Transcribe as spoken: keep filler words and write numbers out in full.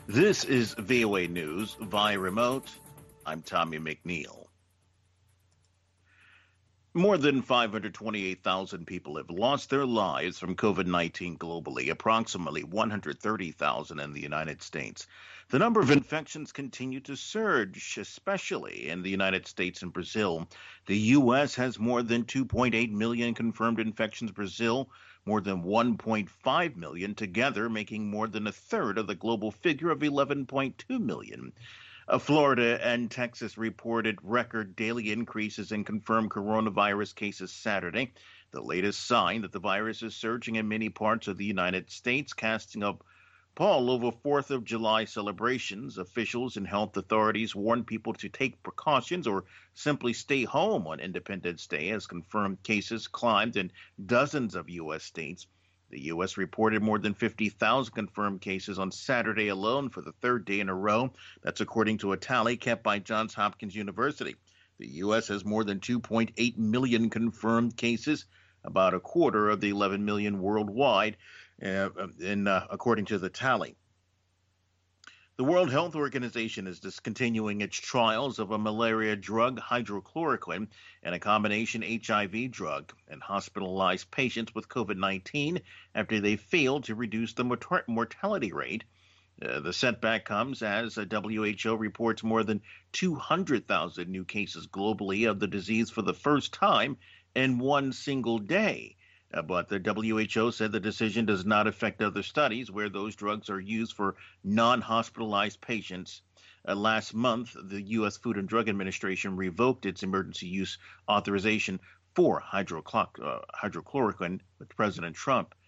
This is V O A News via remote. I'm Tommy McNeil. More than five hundred twenty-eight thousand people have lost their lives from COVID nineteen globally, approximately one hundred thirty thousand in the United States. The number of infections continue to surge, especially in the United States and Brazil. The U S has more than two point eight million confirmed infections, Brazil more than one point five million, together making more than a third of the global figure of eleven point two million. Uh, Florida and Texas reported record daily increases in confirmed coronavirus cases Saturday, the latest sign that the virus is surging in many parts of the United States, casting a pall over fourth of July celebrations. Officials and health authorities warn people to take precautions or simply stay home on Independence Day as confirmed cases climbed in dozens of U S states. The U S reported more than fifty thousand confirmed cases on Saturday alone for the third day in a row. That's according to a tally kept by Johns Hopkins University. The U S has more than two point eight million confirmed cases, about a quarter of the eleven million worldwide, uh, in, uh, according to the tally. The World Health Organization is discontinuing its trials of a malaria drug, hydrochloroquine, and a combination H I V drug in hospitalized patients with COVID nineteen after they failed to reduce the mort- mortality rate. Uh, the setback comes as a W H O reports more than two hundred thousand new cases globally of the disease for the first time in one single day. Uh, but the W H O said the decision does not affect other studies where those drugs are used for non-hospitalized patients. Uh, last month, the U S Food and Drug Administration revoked its emergency use authorization for hydrochlor- uh, hydrochloroquine, with President Trump